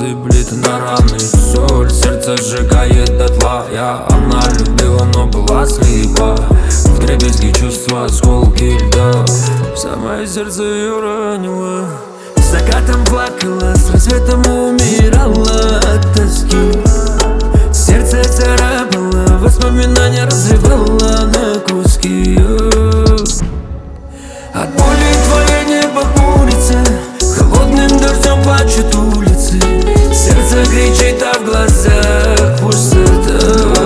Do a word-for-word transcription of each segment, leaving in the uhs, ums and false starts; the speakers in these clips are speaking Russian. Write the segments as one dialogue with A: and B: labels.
A: сыплет на раны соль, сердце сжигает дотла. Я она любила, но была слепа. Вдребезги чувства, осколки льда. В самое сердце ее ранило. С закатом плакала, с рассветом умирала от тоски. Сердце царапало, воспоминания разрывало на куски. От боли твое небо хмурится, холодным дождем плачут улицы. Сердце кричит, а в глазах пустота.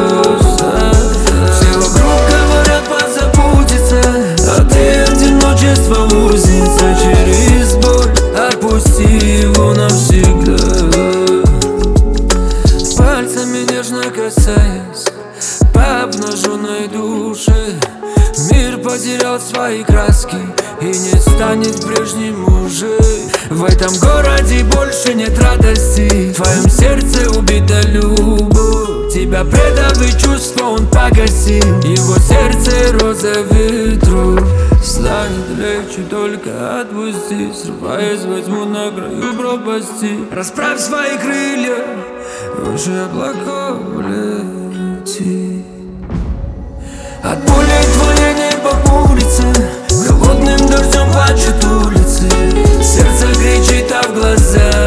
A: Все вокруг говорят позаботиться, а ты одиночество узница. Через боль отпусти его навсегда. Пальцами нежно касаясь по обнаженной душе, мир потерял свои краски и не станет прежним уже. В этом городе больше нет радости, в твоем сердце убита любовь. Тебя предали чувства, он погасил, его сердце роза ветров. Станет легче, только отпусти, срываясь, возьму на краю пропасти. Расправь свои крылья, выше облаков лети. От боли твое небо хмурится, холодным дождем плачут улицы. Сердце кричит, а в глазах